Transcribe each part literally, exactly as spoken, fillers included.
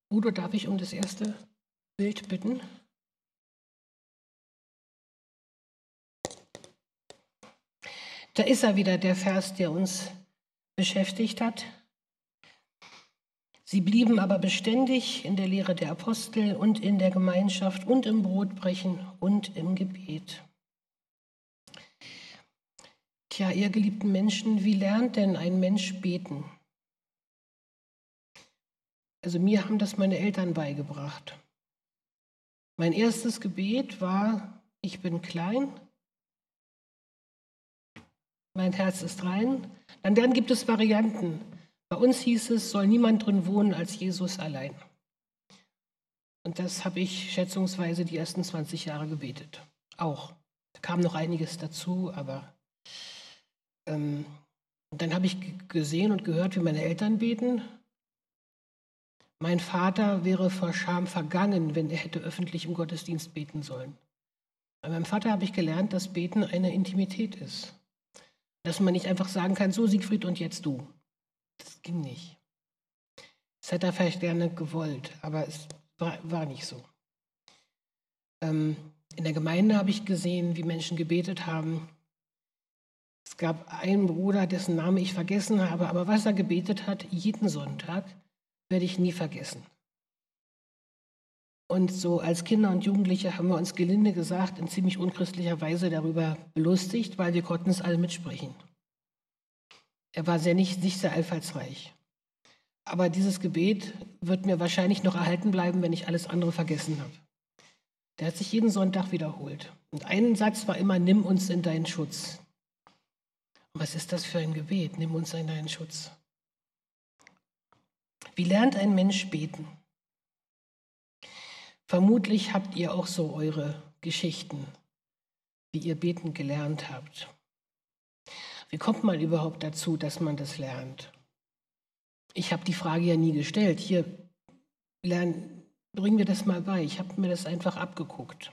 Udo, darf ich um das erste Bild bitten? Da ist er wieder, der Vers, der uns beschäftigt hat. Sie blieben aber beständig in der Lehre der Apostel und in der Gemeinschaft und im Brotbrechen und im Gebet. Tja, ihr geliebten Menschen, wie lernt denn ein Mensch beten? Also mir haben das meine Eltern beigebracht. Mein erstes Gebet war, ich bin klein, mein Herz ist rein. Dann, dann gibt es Varianten. Bei uns hieß es, soll niemand drin wohnen als Jesus allein. Und das habe ich schätzungsweise die ersten zwanzig Jahre gebetet. Auch. Da kam noch einiges dazu, aber ähm, dann habe ich gesehen und gehört, wie meine Eltern beten. Mein Vater wäre vor Scham vergangen, wenn er hätte öffentlich im Gottesdienst beten sollen. Bei meinem Vater habe ich gelernt, dass Beten eine Intimität ist. Dass man nicht einfach sagen kann, so Siegfried und jetzt du. Das ging nicht. Das hätte er vielleicht gerne gewollt, aber es war, war nicht so. Ähm, in der Gemeinde habe ich gesehen, wie Menschen gebetet haben. Es gab einen Bruder, dessen Name ich vergessen habe, aber was er gebetet hat, jeden Sonntag, werde ich nie vergessen. Und so als Kinder und Jugendliche haben wir uns gelinde gesagt, in ziemlich unchristlicher Weise darüber belustigt, weil wir konnten es alle mitsprechen. Er war sehr nicht, nicht sehr einfallsreich. Aber dieses Gebet wird mir wahrscheinlich noch erhalten bleiben, wenn ich alles andere vergessen habe. Der hat sich jeden Sonntag wiederholt. Und ein Satz war immer, nimm uns in deinen Schutz. Und was ist das für ein Gebet? Nimm uns in deinen Schutz. Wie lernt ein Mensch beten? Vermutlich habt ihr auch so eure Geschichten, wie ihr beten gelernt habt. Wie kommt man überhaupt dazu, dass man das lernt? Ich habe die Frage ja nie gestellt. Hier lernen, bringen wir das mal bei. Ich habe mir das einfach abgeguckt.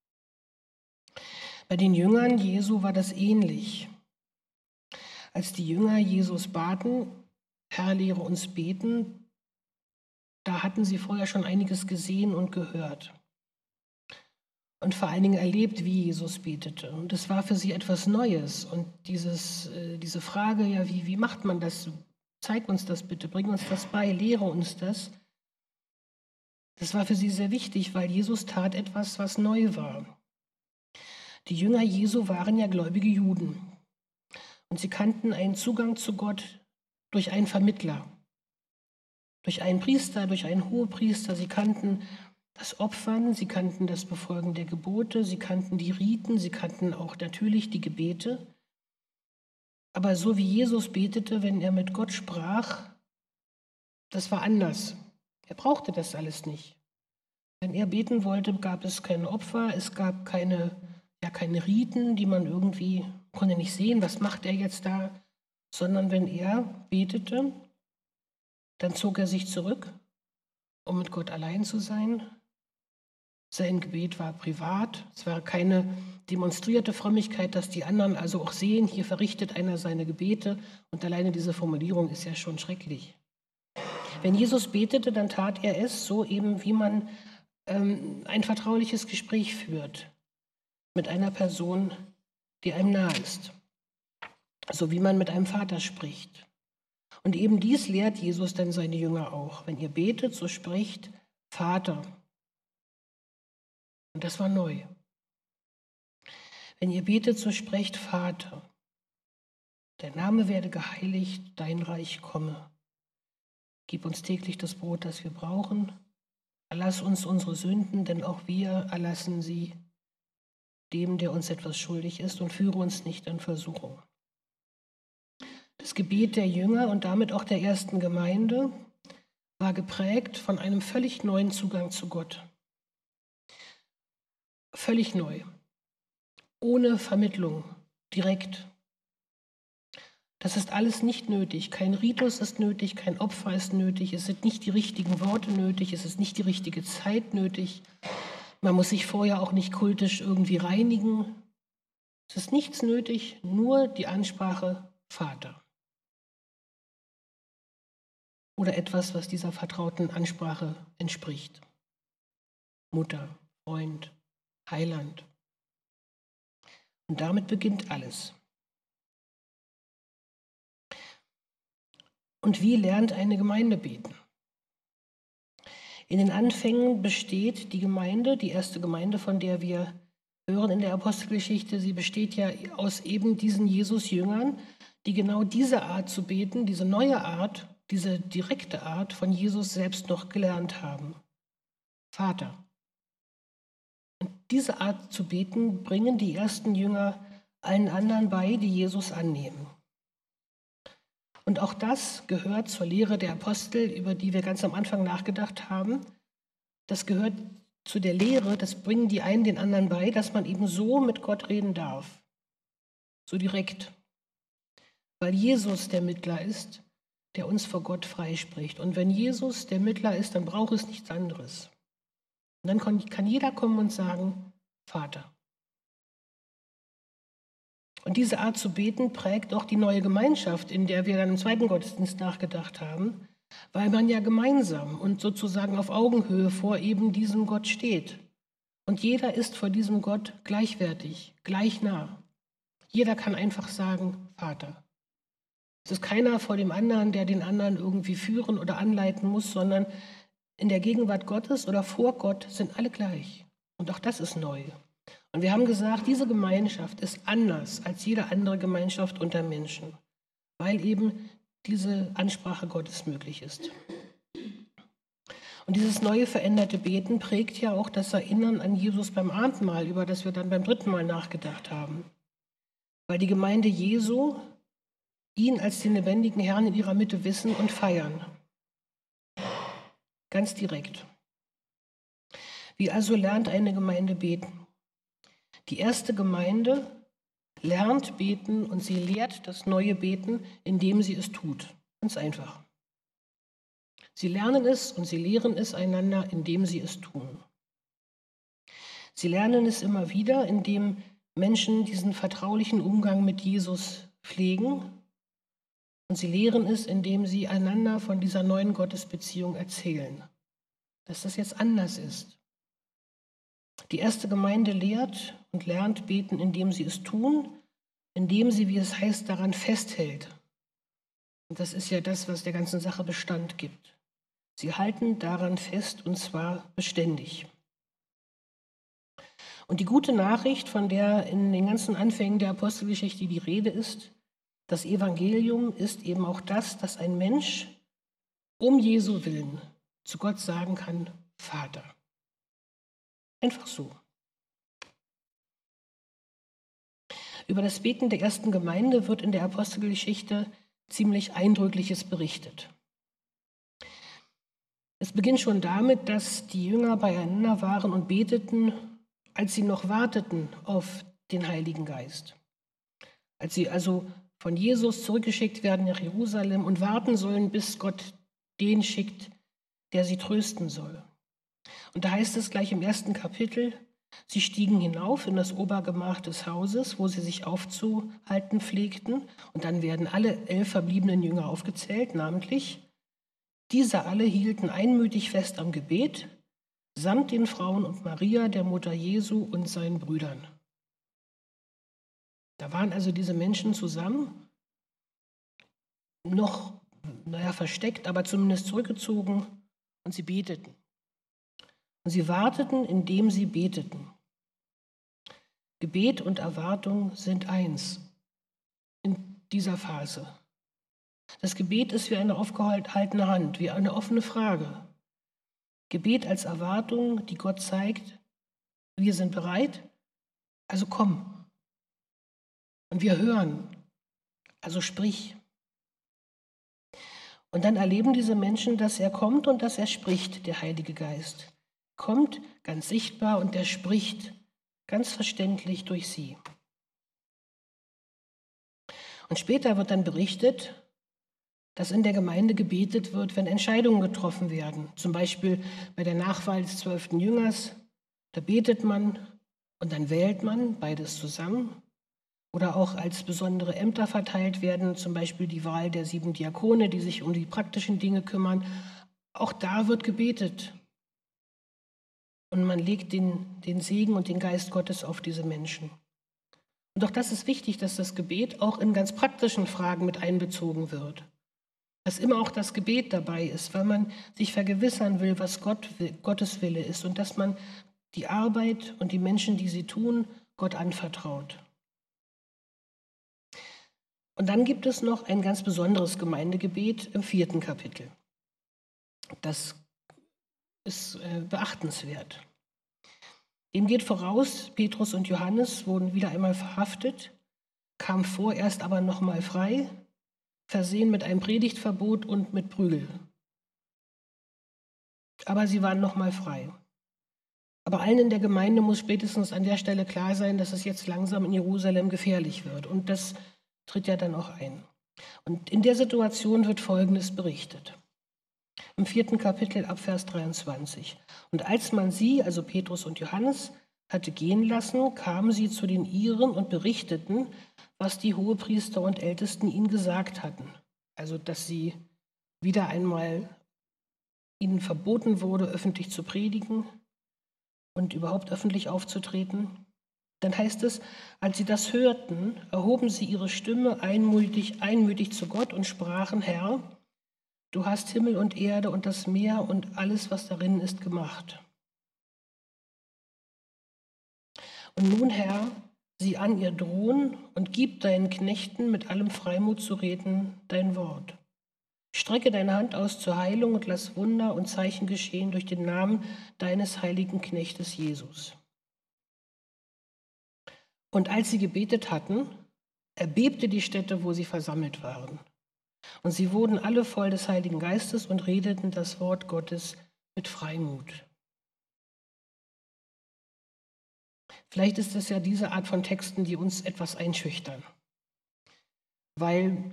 Bei den Jüngern Jesu war das ähnlich. Als die Jünger Jesus baten, Herr, lehre uns beten, da hatten sie vorher schon einiges gesehen und gehört. Und vor allen Dingen erlebt, wie Jesus betete. Und das war für sie etwas Neues. Und dieses, äh, diese Frage, ja, wie, wie macht man das? Zeig uns das bitte, bring uns das bei, lehre uns das. Das war für sie sehr wichtig, weil Jesus tat etwas, was neu war. Die Jünger Jesu waren ja gläubige Juden. Und sie kannten einen Zugang zu Gott durch einen Vermittler, durch einen Priester, durch einen Hohepriester. Sie kannten das Opfern, sie kannten das Befolgen der Gebote, sie kannten die Riten, sie kannten auch natürlich die Gebete. Aber so wie Jesus betete, wenn er mit Gott sprach, das war anders. Er brauchte das alles nicht. Wenn er beten wollte, gab es keine Opfer, es gab keine, ja, keine Riten, die man irgendwie konnte nicht sehen, was macht er jetzt da, sondern wenn er betete, dann zog er sich zurück, um mit Gott allein zu sein. Sein Gebet war privat, es war keine demonstrierte Frömmigkeit, dass die anderen also auch sehen, hier verrichtet einer seine Gebete und alleine diese Formulierung ist ja schon schrecklich. Wenn Jesus betete, dann tat er es so eben, wie man ähm, ein vertrauliches Gespräch führt mit einer Person, die einem nahe ist, so wie man mit einem Vater spricht. Und eben dies lehrt Jesus dann seine Jünger auch. Wenn ihr betet, so spricht Vater. Und das war neu. Wenn ihr betet, so sprecht Vater. Dein Name werde geheiligt, dein Reich komme. Gib uns täglich das Brot, das wir brauchen. Erlass uns unsere Sünden, denn auch wir erlassen sie dem, der uns etwas schuldig ist, und führe uns nicht in Versuchung. Das Gebet der Jünger und damit auch der ersten Gemeinde war geprägt von einem völlig neuen Zugang zu Gott. Völlig neu. Ohne Vermittlung, direkt. Das ist alles nicht nötig. Kein Ritus ist nötig, kein Opfer ist nötig, es sind nicht die richtigen Worte nötig, es ist nicht die richtige Zeit nötig. Man muss sich vorher auch nicht kultisch irgendwie reinigen. Es ist nichts nötig, nur die Ansprache Vater. oder etwas, was dieser vertrauten Ansprache entspricht. Mutter, Freund, Heiland. Und damit beginnt alles. Und wie lernt eine Gemeinde beten? In den Anfängen besteht die Gemeinde, die erste Gemeinde, von der wir hören in der Apostelgeschichte, sie besteht ja aus eben diesen Jesus-Jüngern, die genau diese Art zu beten, diese neue Art, diese direkte Art von Jesus selbst noch gelernt haben. Vater. Und diese Art zu beten bringen die ersten Jünger allen anderen bei, die Jesus annehmen. Und auch das gehört zur Lehre der Apostel, über die wir ganz am Anfang nachgedacht haben. Das gehört zu der Lehre, das bringen die einen den anderen bei, dass man eben so mit Gott reden darf. So direkt. Weil Jesus der Mittler ist, der uns vor Gott freispricht. Und wenn Jesus der Mittler ist, dann braucht es nichts anderes. Und dann kann jeder kommen und sagen, Vater. Und diese Art zu beten prägt auch die neue Gemeinschaft, in der wir dann im zweiten Gottesdienst nachgedacht haben, weil man ja gemeinsam und sozusagen auf Augenhöhe vor eben diesem Gott steht. Und jeder ist vor diesem Gott gleichwertig, gleich nah. Jeder kann einfach sagen, Vater. Es ist keiner vor dem anderen, der den anderen irgendwie führen oder anleiten muss, sondern in der Gegenwart Gottes oder vor Gott sind alle gleich. Und auch das ist neu. Und wir haben gesagt, diese Gemeinschaft ist anders als jede andere Gemeinschaft unter Menschen, weil eben diese Ansprache Gottes möglich ist. Und dieses neue veränderte Beten prägt ja auch das Erinnern an Jesus beim Abendmahl, über das wir dann beim dritten Mal nachgedacht haben. Weil die Gemeinde Jesu ihn als den lebendigen Herrn in ihrer Mitte wissen und feiern. Ganz direkt. Wie also lernt eine Gemeinde beten? Die erste Gemeinde lernt beten und sie lehrt das neue Beten, indem sie es tut. Ganz einfach. Sie lernen es und sie lehren es einander, indem sie es tun. Sie lernen es immer wieder, indem Menschen diesen vertraulichen Umgang mit Jesus pflegen. Und sie lehren es, indem sie einander von dieser neuen Gottesbeziehung erzählen. Dass das jetzt anders ist. Die erste Gemeinde lehrt und lernt beten, indem sie es tun, indem sie, wie es heißt, daran festhält. Und das ist ja das, was der ganzen Sache Bestand gibt. Sie halten daran fest, und zwar beständig. Und die gute Nachricht, von der in den ganzen Anfängen der Apostelgeschichte die Rede ist, das Evangelium ist eben auch das, dass ein Mensch um Jesu willen zu Gott sagen kann, Vater. Einfach so. Über das Beten der ersten Gemeinde wird in der Apostelgeschichte ziemlich Eindrückliches berichtet. Es beginnt schon damit, dass die Jünger beieinander waren und beteten, als sie noch warteten auf den Heiligen Geist. Als sie also von Jesus zurückgeschickt werden nach Jerusalem und warten sollen, bis Gott den schickt, der sie trösten soll. Und da heißt es gleich im ersten Kapitel, sie stiegen hinauf in das Obergemach des Hauses, wo sie sich aufzuhalten pflegten. Und dann werden alle elf verbliebenen Jünger aufgezählt, namentlich. Diese alle hielten einmütig fest am Gebet, samt den Frauen und Maria, der Mutter Jesu und seinen Brüdern. Da waren also diese Menschen zusammen, noch, naja, versteckt, aber zumindest zurückgezogen, und sie beteten. Und sie warteten, indem sie beteten. Gebet und Erwartung sind eins in dieser Phase. Das Gebet ist wie eine aufgehaltene Hand, wie eine offene Frage. Gebet als Erwartung, die Gott zeigt, wir sind bereit, also komm. Und wir hören, also sprich. Und dann erleben diese Menschen, dass er kommt und dass er spricht, der Heilige Geist. Kommt ganz sichtbar und er spricht ganz verständlich durch sie. Und später wird dann berichtet, dass in der Gemeinde gebetet wird, wenn Entscheidungen getroffen werden. Zum Beispiel bei der Nachwahl des zwölften Jüngers, da betet man und dann wählt man beides zusammen. oder auch als besondere Ämter verteilt werden, zum Beispiel die Wahl der sieben Diakone, die sich um die praktischen Dinge kümmern. Auch da wird gebetet. Und man legt den, den Segen und den Geist Gottes auf diese Menschen. Und auch das ist wichtig, dass das Gebet auch in ganz praktischen Fragen mit einbezogen wird. Dass immer auch das Gebet dabei ist, weil man sich vergewissern will, was Gott, Gottes Wille ist und dass man die Arbeit und die Menschen, die sie tun, Gott anvertraut. Und dann gibt es noch ein ganz besonderes Gemeindegebet im vierten Kapitel. Das ist äh, beachtenswert. Dem geht voraus, Petrus und Johannes wurden wieder einmal verhaftet, kamen vorerst aber nochmal frei, versehen mit einem Predigtverbot und mit Prügel. Aber sie waren nochmal frei. Aber allen in der Gemeinde muss spätestens an der Stelle klar sein, dass es jetzt langsam in Jerusalem gefährlich wird. Und das tritt ja dann auch ein. Und in der Situation wird Folgendes berichtet. Im vierten Kapitel ab Vers dreiundzwanzig. Und als man sie, also Petrus und Johannes, hatte gehen lassen, kamen sie zu den Iren und berichteten, was die Hohepriester und Ältesten ihnen gesagt hatten. Also, dass sie wieder einmal ihnen verboten wurde, öffentlich zu predigen und überhaupt öffentlich aufzutreten. Dann heißt es, als sie das hörten, erhoben sie ihre Stimme einmütig, einmütig zu Gott und sprachen, Herr, du hast Himmel und Erde und das Meer und alles, was darin ist, gemacht. Und nun, Herr, sieh an ihr drohen und gib deinen Knechten mit allem Freimut zu reden dein Wort. Strecke deine Hand aus zur Heilung und lass Wunder und Zeichen geschehen durch den Namen deines heiligen Knechtes Jesus. Und als sie gebetet hatten, erbebte die Stätte, wo sie versammelt waren. Und sie wurden alle voll des Heiligen Geistes und redeten das Wort Gottes mit Freimut. Vielleicht ist es ja diese Art von Texten, die uns etwas einschüchtern, weil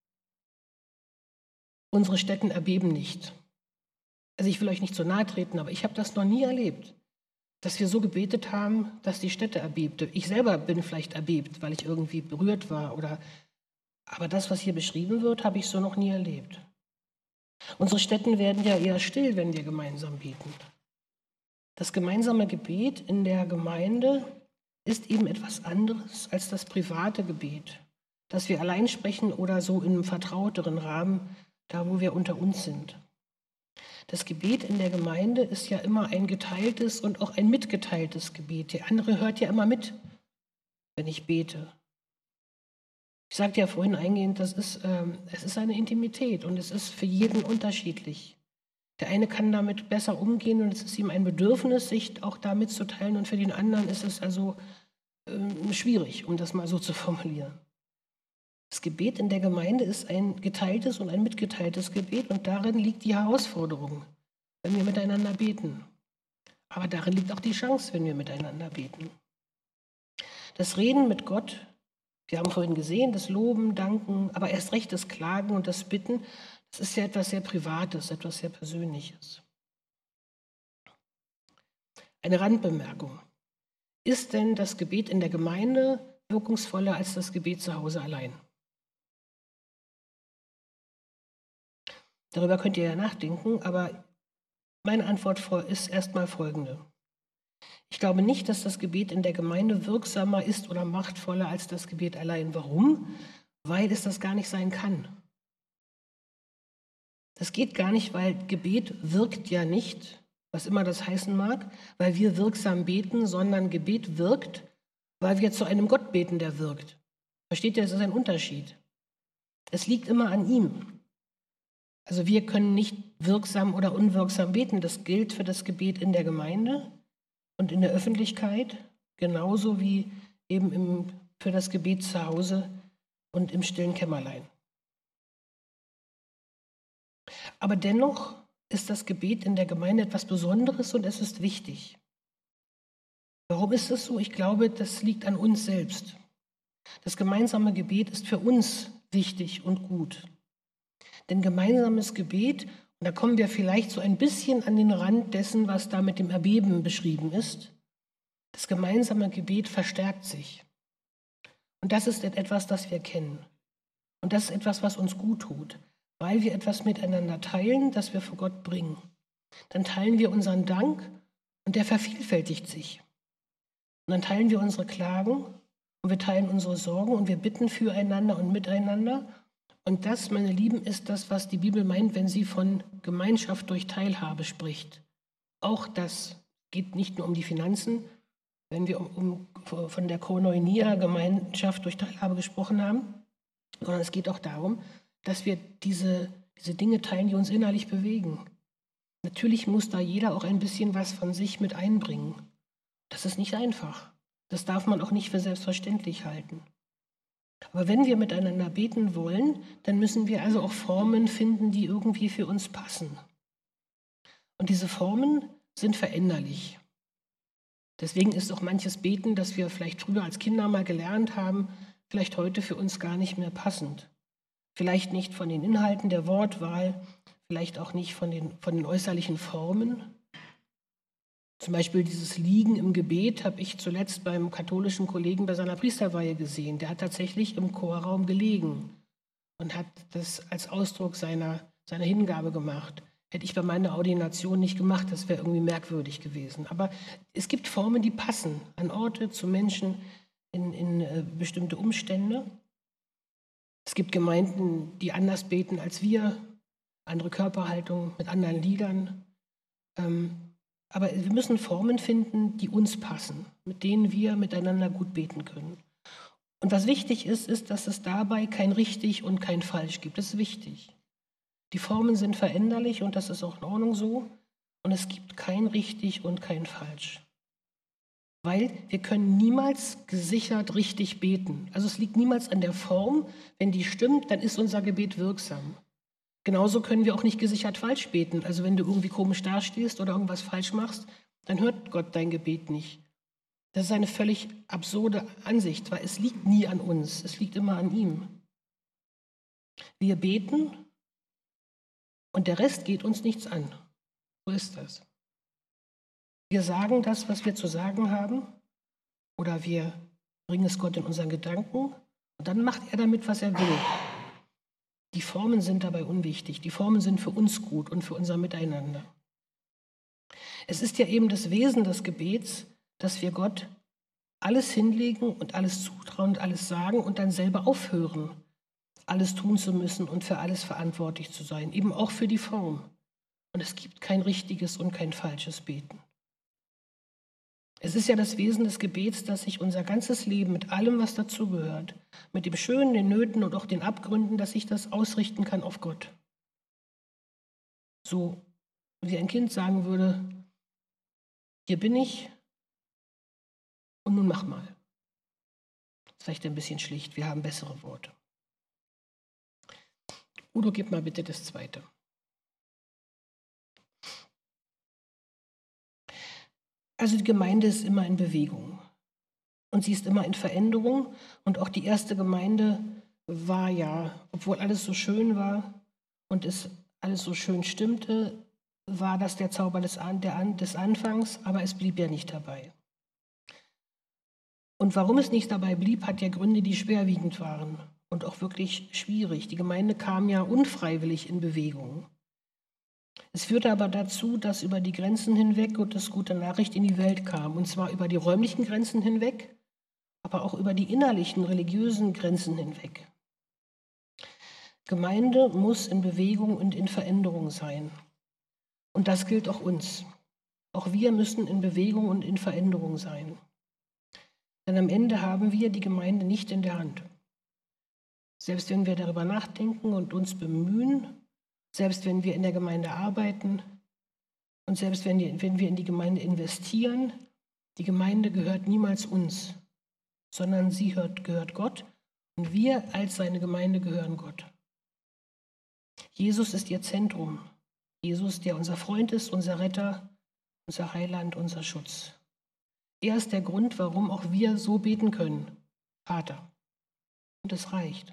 unsere Stätten erbeben nicht. Also ich will euch nicht so nahe treten, aber ich habe das noch nie erlebt, dass wir so gebetet haben, dass die Stätte erbebte. Ich selber bin vielleicht erbebt, weil ich irgendwie berührt war, oder, aber das, was hier beschrieben wird, habe ich so noch nie erlebt. Unsere Stätten werden ja eher still, wenn wir gemeinsam beten. Das gemeinsame Gebet in der Gemeinde ist eben etwas anderes als das private Gebet, das wir allein sprechen oder so in einem vertrauteren Rahmen, da wo wir unter uns sind. Das Gebet in der Gemeinde ist ja immer ein geteiltes und auch ein mitgeteiltes Gebet. Der andere hört ja immer mit, wenn ich bete. Ich sagte ja vorhin eingehend, das ist, ähm, es ist eine Intimität und es ist für jeden unterschiedlich. Der eine kann damit besser umgehen und es ist ihm ein Bedürfnis, sich auch damit zu teilen, und für den anderen ist es also äh, schwierig, um das mal so zu formulieren. Das Gebet in der Gemeinde ist ein geteiltes und ein mitgeteiltes Gebet und darin liegt die Herausforderung, wenn wir miteinander beten. Aber darin liegt auch die Chance, wenn wir miteinander beten. Das Reden mit Gott, wir haben vorhin gesehen, das Loben, Danken, aber erst recht das Klagen und das Bitten, das ist ja etwas sehr Privates, etwas sehr Persönliches. Eine Randbemerkung. Ist denn das Gebet in der Gemeinde wirkungsvoller als das Gebet zu Hause allein? Darüber könnt ihr ja nachdenken, aber meine Antwort ist erstmal folgende. Ich glaube nicht, dass das Gebet in der Gemeinde wirksamer ist oder machtvoller als das Gebet allein. Warum? Weil es das gar nicht sein kann. Das geht gar nicht, weil Gebet wirkt ja nicht, was immer das heißen mag, weil wir wirksam beten, sondern Gebet wirkt, weil wir zu einem Gott beten, der wirkt. Versteht ihr, das ist ein Unterschied. Es liegt immer an ihm. Also wir können nicht wirksam oder unwirksam beten. Das gilt für das Gebet in der Gemeinde und in der Öffentlichkeit, genauso wie eben im, für das Gebet zu Hause und im stillen Kämmerlein. Aber dennoch ist das Gebet in der Gemeinde etwas Besonderes und es ist wichtig. Warum ist es so? Ich glaube, das liegt an uns selbst. Das gemeinsame Gebet ist für uns wichtig und gut. Denn gemeinsames Gebet, und da kommen wir vielleicht so ein bisschen an den Rand dessen, was da mit dem Erbeben beschrieben ist, das gemeinsame Gebet verstärkt sich. Und das ist etwas, das wir kennen. Und das ist etwas, was uns gut tut, weil wir etwas miteinander teilen, das wir vor Gott bringen. Dann teilen wir unseren Dank und der vervielfältigt sich. Und dann teilen wir unsere Klagen und wir teilen unsere Sorgen und wir bitten füreinander und miteinander. Und das, meine Lieben, ist das, was die Bibel meint, wenn sie von Gemeinschaft durch Teilhabe spricht. Auch das geht nicht nur um die Finanzen, wenn wir um, um, von der Koinonia, Gemeinschaft durch Teilhabe gesprochen haben, sondern es geht auch darum, dass wir diese, diese Dinge teilen, die uns innerlich bewegen. Natürlich muss da jeder auch ein bisschen was von sich mit einbringen. Das ist nicht einfach. Das darf man auch nicht für selbstverständlich halten. Aber wenn wir miteinander beten wollen, dann müssen wir also auch Formen finden, die irgendwie für uns passen. Und diese Formen sind veränderlich. Deswegen ist auch manches Beten, das wir vielleicht früher als Kinder mal gelernt haben, vielleicht heute für uns gar nicht mehr passend. Vielleicht nicht von den Inhalten der Wortwahl, vielleicht auch nicht von den, von den äußerlichen Formen. Zum Beispiel dieses Liegen im Gebet habe ich zuletzt beim katholischen Kollegen bei seiner Priesterweihe gesehen. Der hat tatsächlich im Chorraum gelegen und hat das als Ausdruck seiner, seiner Hingabe gemacht. Hätte ich bei meiner Ordination nicht gemacht, das wäre irgendwie merkwürdig gewesen. Aber es gibt Formen, die passen an Orte, zu Menschen, in, in äh, bestimmte Umstände. Es gibt Gemeinden, die anders beten als wir, andere Körperhaltung mit anderen Liedern. Ähm, aber wir müssen Formen finden, die uns passen, mit denen wir miteinander gut beten können. Und was wichtig ist, ist, dass es dabei kein richtig und kein falsch gibt. Das ist wichtig. Die Formen sind veränderlich und das ist auch in Ordnung so. Und es gibt kein richtig und kein falsch. Weil wir können niemals gesichert richtig beten. Also es liegt niemals an der Form. Wenn die stimmt, dann ist unser Gebet wirksam. Genauso können wir auch nicht gesichert falsch beten. Also wenn du irgendwie komisch dastehst oder irgendwas falsch machst, dann hört Gott dein Gebet nicht. Das ist eine völlig absurde Ansicht, weil es liegt nie an uns, es liegt immer an ihm. Wir beten und der Rest geht uns nichts an. So ist das. Wir sagen das, was wir zu sagen haben, oder wir bringen es Gott in unseren Gedanken und dann macht er damit, was er will. Die Formen sind dabei unwichtig. Die Formen sind für uns gut und für unser Miteinander. Es ist ja eben das Wesen des Gebets, dass wir Gott alles hinlegen und alles zutrauen und alles sagen und dann selber aufhören, alles tun zu müssen und für alles verantwortlich zu sein, eben auch für die Form. Und es gibt kein richtiges und kein falsches Beten. Es ist ja das Wesen des Gebets, dass sich unser ganzes Leben mit allem, was dazugehört, mit dem Schönen, den Nöten und auch den Abgründen, dass ich das ausrichten kann auf Gott. So wie ein Kind sagen würde, hier bin ich und nun mach mal. Das ist vielleicht ein bisschen schlicht, wir haben bessere Worte. Udo, gib mal bitte das zweite. Also die Gemeinde ist immer in Bewegung und sie ist immer in Veränderung. Und auch die erste Gemeinde war ja, obwohl alles so schön war und es alles so schön stimmte, war das der Zauber des, An- der An- des Anfangs, aber es blieb ja nicht dabei. Und warum es nicht dabei blieb, hat ja Gründe, die schwerwiegend waren und auch wirklich schwierig. Die Gemeinde kam ja unfreiwillig in Bewegung. Es führte aber dazu, dass über die Grenzen hinweg Gottes gute Nachricht in die Welt kam. Und zwar über die räumlichen Grenzen hinweg, aber auch über die innerlichen, religiösen Grenzen hinweg. Gemeinde muss in Bewegung und in Veränderung sein. Und das gilt auch uns. Auch wir müssen in Bewegung und in Veränderung sein. Denn am Ende haben wir die Gemeinde nicht in der Hand. Selbst wenn wir darüber nachdenken und uns bemühen, selbst wenn wir in der Gemeinde arbeiten und selbst wenn wir, wenn wir in die Gemeinde investieren, die Gemeinde gehört niemals uns, sondern sie hört, gehört Gott und wir als seine Gemeinde gehören Gott. Jesus ist ihr Zentrum. Jesus, der unser Freund ist, unser Retter, unser Heiland, unser Schutz. Er ist der Grund, warum auch wir so beten können. Vater. Und es reicht.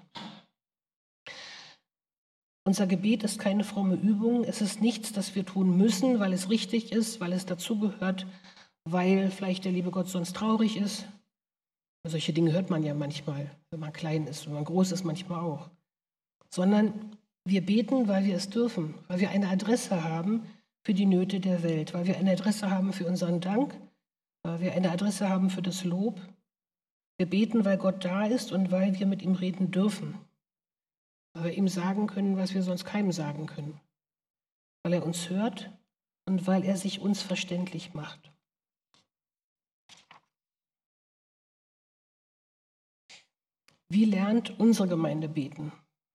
Unser Gebet ist keine fromme Übung. Es ist nichts, das wir tun müssen, weil es richtig ist, weil es dazugehört, weil vielleicht der liebe Gott sonst traurig ist, Solche Dinge hört man ja manchmal, wenn man klein ist, wenn man groß ist, manchmal auch. Sondern wir beten, weil wir es dürfen, weil wir eine Adresse haben für die Nöte der Welt, weil wir eine Adresse haben für unseren Dank, weil wir eine Adresse haben für das Lob. Wir beten, weil Gott da ist und weil wir mit ihm reden dürfen, weil wir ihm sagen können, was wir sonst keinem sagen können, weil er uns hört und weil er sich uns verständlich macht. Wie lernt unsere Gemeinde beten?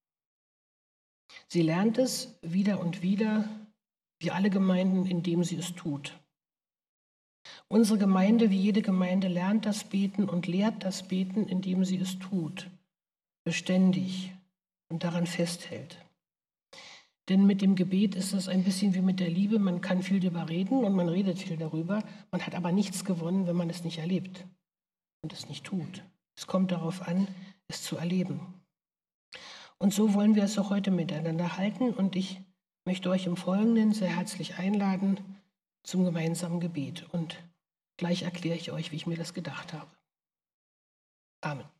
Sie lernt es wieder und wieder, wie alle Gemeinden, indem sie es tut. Unsere Gemeinde, wie jede Gemeinde, lernt das Beten und lehrt das Beten, indem sie es tut, beständig und daran festhält. Denn mit dem Gebet ist es ein bisschen wie mit der Liebe, man kann viel darüber reden und man redet viel darüber, man hat aber nichts gewonnen, wenn man es nicht erlebt und es nicht tut. Es kommt darauf an, es zu erleben. Und so wollen wir es auch heute miteinander halten und ich möchte euch im Folgenden sehr herzlich einladen zum gemeinsamen Gebet und gleich erkläre ich euch, wie ich mir das gedacht habe. Amen.